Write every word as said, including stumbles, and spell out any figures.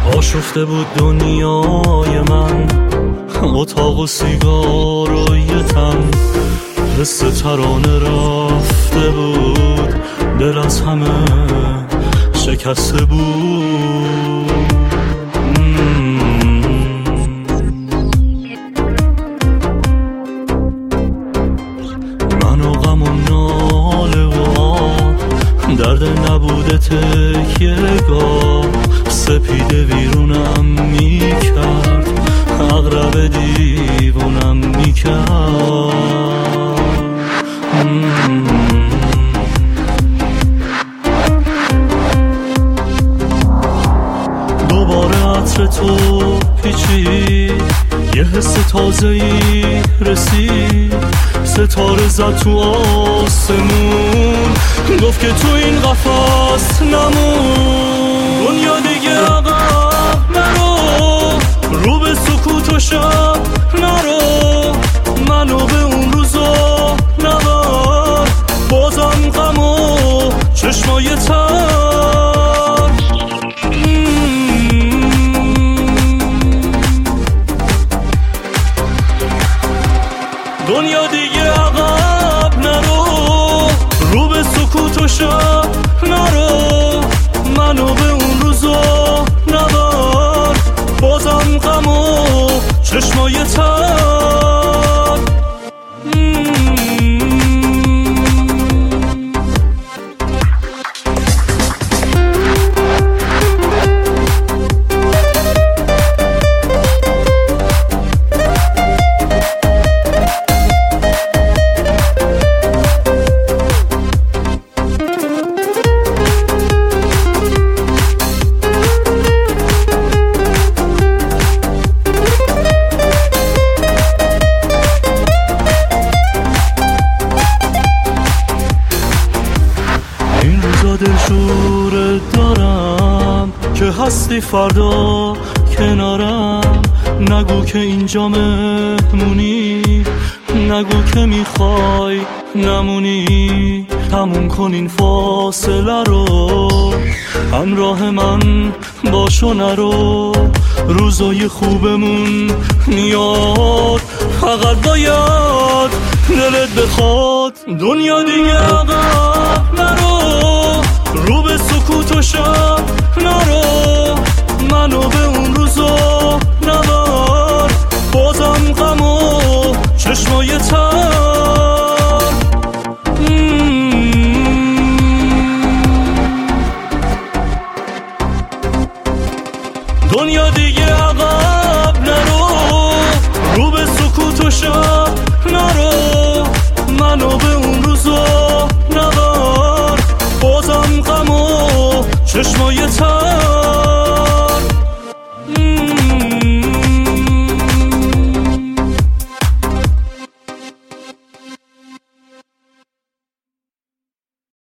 آشفته بود دنیای من، اتاق و سیگار و یه تن، حس ترانه رفته بود، دل از همه شکسته بود. من و غم و ناله و آه، درد نبوده تکیه گاه، سپیده ویرونم میکرد، اغرب دیوونم میکرد. دوباره عطر تو پیچید، یه حس تازه‌ای رسید، ستاره زد تو آسمون، گفت که تو این قفس نمون. دنیا دیگه عقب نرو، رو به سکوت و شب نرو، منو به اون روزا نبر، بازم غم و چشمای تر. دنیا دیگه عقب نرو، رو به سکوت و شب نرو، منو به اون روزا نبر، بازم غم و چشمای تر. دلشور دارم که هستی فردا کنارم، نگو که اینجا مهمونی، نگو که میخوای نمونی، تموم کن این فاصله رو، همراه من باشو نرو، روزای خوبمون میاد، فقط باید دلت بخواد. دنیا دیگه عقب نرو، رو به سکوت و شب نرو، منو به اون روزا نبر، بازم غم و چشمای تر. دنیا دیگه عقب نرو، رو به سکوت و شب نرو، منو به اون روزا نبر، بازم غم و چشمای تر.